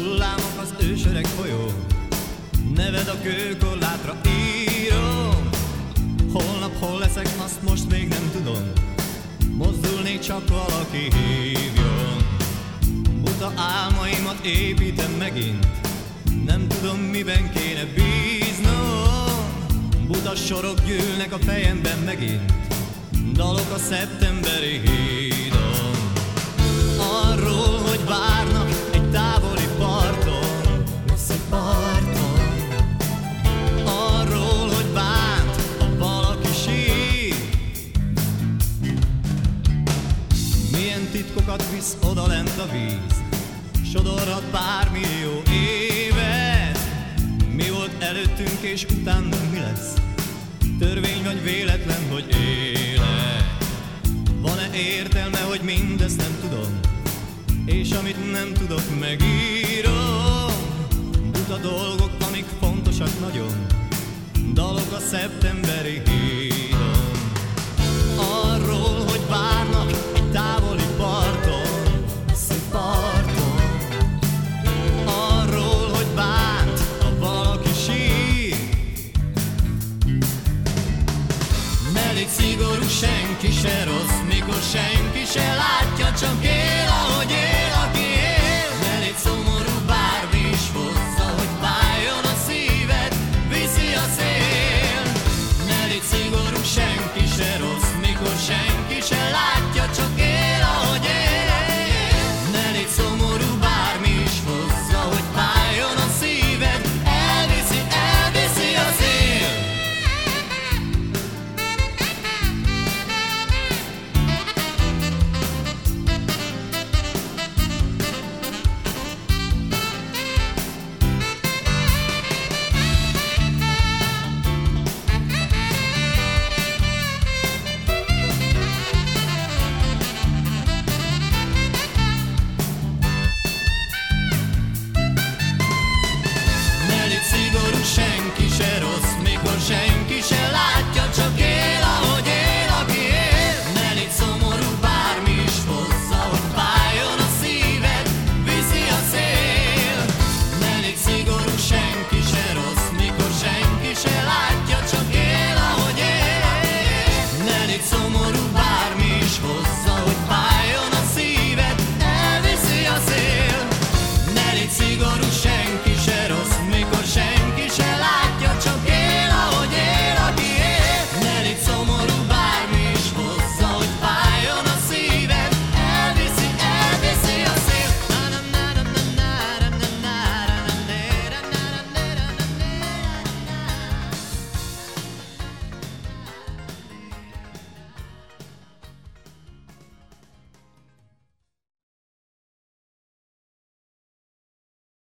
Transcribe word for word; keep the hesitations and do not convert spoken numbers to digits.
Hullámok az ősöreg folyó, neved a kőkorlátra írom. Holnap hol leszek, azt most még nem tudom, mozdulnék, csak valaki hívjon. Buta álmaimat építem megint, nem tudom, miben kéne bíznom. Buta sorok gyűlnek a fejemben megint, dalok a szeptemberi hídon. Arról, hogy várnak egy távoli parton, messze parton. Arról, hogy bánt, ha valaki sír. Milyen titkokat visz odalent a víz, sodorhat pár millió évet. Mi volt előttünk és utánunk mi lesz? Törvény vagy véletlen, hogy élek? Van-e értelme, hogy mindezt nem tudom, és amit nem tudok, megírom? Buta dolgok, amik fontosak nagyon, dalok a szeptemberi hídon. Arról, hogy várnak egy távoli parton, messze parton. Arról, hogy bánt, ha valaki sír. Ne légy szigorú, senki se rossz, mikor senki se látja, csak él, ahogy él, aki él. Ne légy szomorú, bármi is hozza, hogy fájjon a szíved, viszi a szél. Ne légy szigorú, senki se rossz, mikor senki se látja, csak él, ahogy él. Ne légy szomorú, bármi is hozza, hogy fájjon a szíved, elviszi, elviszi a szél. Senki se rossz, mikor senki se látja, csak él, ahogy él, aki él. Ne légy szomorú, bármi is hozza, hogy fájjon a szíved, viszi a szél. Ne légy szigorú, senki se rossz, mikor senki se látja, csak él, ahogy él. Ne légy szomorú, bármi is hozza, hogy fájjon a szíved, elviszi a szél. Ne légy szigorú,